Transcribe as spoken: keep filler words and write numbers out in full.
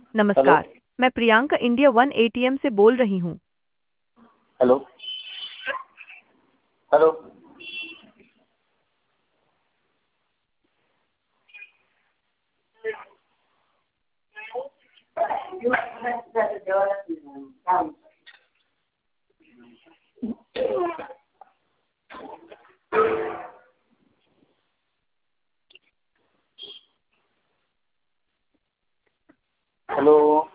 Hello. नमस्कार। मैं Priyanka India one ATM से बोल रही हूँ। हेलो। हेलो। हेलो।